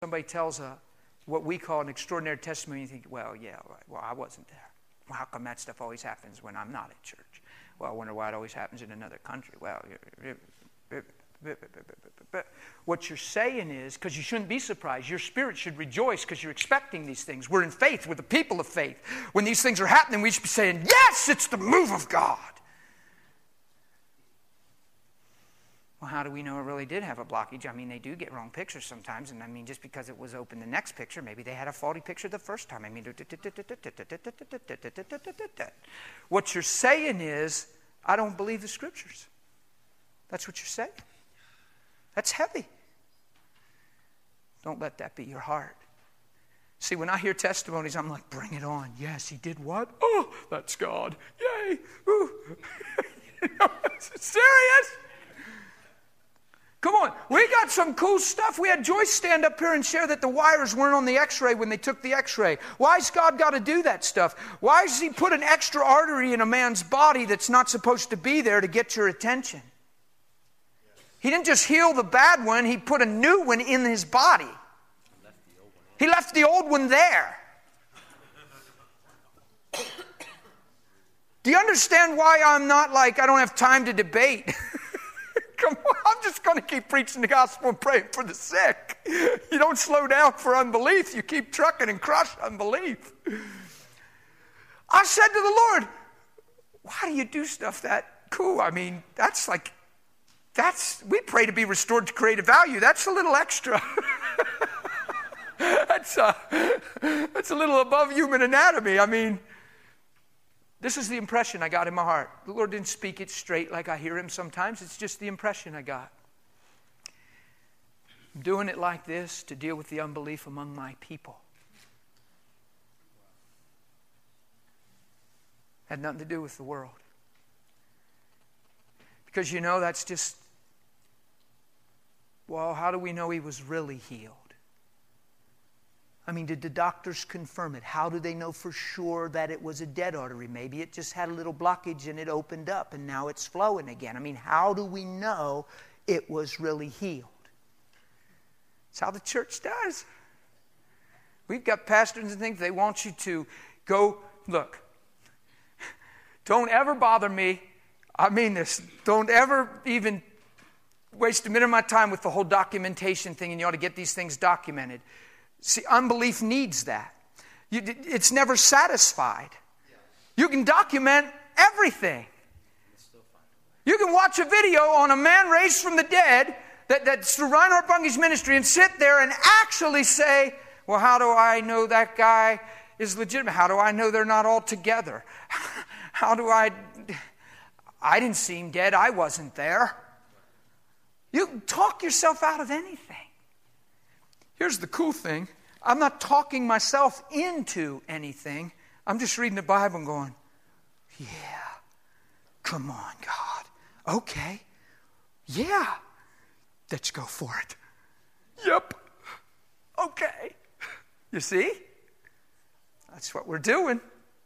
Somebody tells what we call an extraordinary testimony, you think, well, yeah, right. Well, I wasn't there. Well, how come that stuff always happens when I'm not at church? Well, I wonder why it always happens in another country. Well, what you're saying is, because you shouldn't be surprised, your spirit should rejoice because you're expecting these things. We're in faith. We're the people of faith. When these things are happening, we should be saying, yes, it's the move of God. Well, how do we know it really did have a blockage? I mean, they do get wrong pictures sometimes. And I mean, just because it was open the next picture, maybe they had a faulty picture the first time. I mean, what you're saying is, I don't believe the Scriptures. That's what you're saying. That's heavy. Don't let that be your heart. See, when I hear testimonies, I'm like, bring it on. Yes, he did what? Oh, that's God. Yay. Ooh. Serious? Come on, we got some cool stuff. We had Joyce stand up here and share that the wires weren't on the x-ray when they took the x-ray. Why's God got to do that stuff? Why does he put an extra artery in a man's body that's not supposed to be there to get your attention? He didn't just heal the bad one, he put a new one in his body. He left the old one there. Do you understand why I'm not like, I don't have time to debate? Come on, I'm just going to keep preaching the gospel and praying for the sick. You don't slow down for unbelief. You keep trucking and crush unbelief. I said to the Lord, why do you do stuff that cool? I mean, we pray to be restored to creative value. That's a little extra. That's a little above human anatomy. I mean, this is the impression I got in my heart. The Lord didn't speak it straight like I hear him sometimes. It's just the impression I got. I'm doing it like this to deal with the unbelief among my people. Had nothing to do with the world. Because that's just, well, how do we know he was really healed? I mean, did the doctors confirm it? How do they know for sure that it was a dead artery? Maybe it just had a little blockage and it opened up and now it's flowing again. I mean, how do we know it was really healed? It's how the church does. We've got pastors and things, they want you to go, look, don't ever bother me. I mean this. Don't ever even waste a minute of my time with the whole documentation thing, and you ought to get these things documented. See, unbelief needs that. It's never satisfied. You can document everything. You can watch a video on a man raised from the dead that's through Reinhard Bunge's ministry and sit there and actually say, well, how do I know that guy is legitimate? How do I know they're not all together? How do I didn't see him dead. I wasn't there. You can talk yourself out of anything. Here's the cool thing. I'm not talking myself into anything. I'm just reading the Bible and going, yeah, come on, God. Okay. Yeah. Let's go for it. Yep. Okay. You see? That's what we're doing.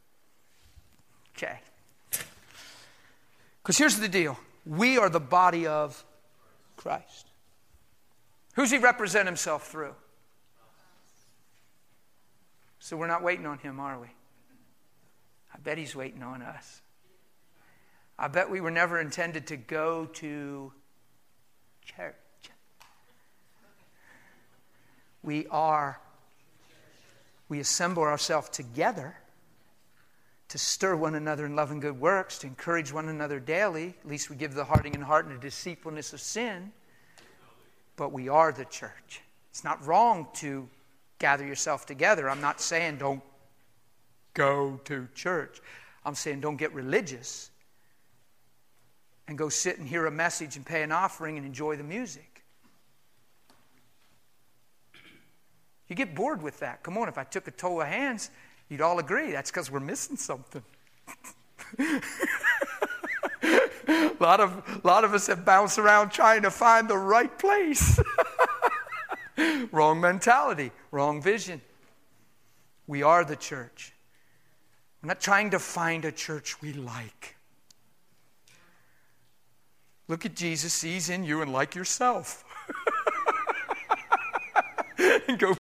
Okay. Because here's the deal. We are the body of Christ. Who's he represent himself through? So we're not waiting on him, are we? I bet he's waiting on us. I bet we were never intended to go to church. We assemble ourselves together to stir one another in love and good works, to encourage one another daily. At least we give the hardening in heart and the deceitfulness of sin. But we are the church. It's not wrong to gather yourself together. I'm not saying don't go to church. I'm saying don't get religious and go sit and hear a message and pay an offering and enjoy the music. You get bored with that. Come on, if I took a toe of hands, you'd all agree that's because we're missing something. A lot of us have bounced around trying to find the right place. Wrong mentality, wrong vision. We are the church. We're not trying to find a church we like. Look at Jesus, he's in you and like yourself. go